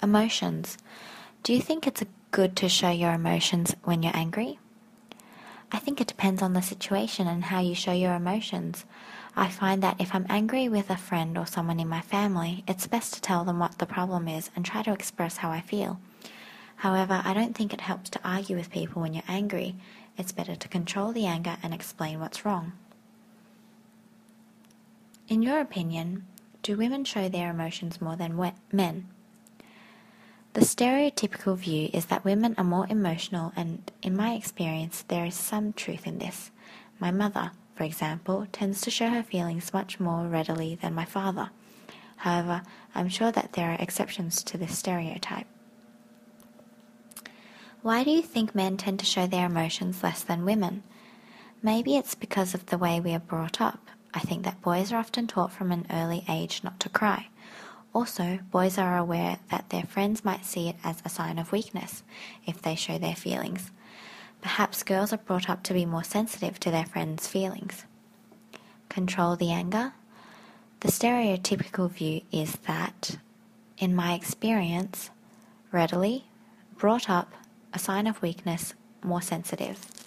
Emotions. Do you think it's good to show your emotions when you're angry? I think it depends on the situation and how you show your emotions. I find that if I'm angry with a friend or someone in my family, it's best to tell them what the problem is and try to express how I feel. However, I don't think it helps to argue with people when you're angry. It's better to control the anger and explain what's wrong. In your opinion, do women show their emotions more than men? The stereotypical view is that women are more emotional, and in my experience, there is some truth in this. My mother, for example, tends to show her feelings much more readily than my father. However, I'm sure that there are exceptions to this stereotype. Why do you think men tend to show their emotions less than women? Maybe it's because of the way we are brought up. I think that boys are often taught from an early age not to cry. Also, boys are aware that their friends might see it as a sign of weakness if they show their feelings. Perhaps girls are brought up to be more sensitive to their friends' feelings. Control the anger? The stereotypical view is that, in my experience, readily, brought up, a sign of weakness, more sensitive.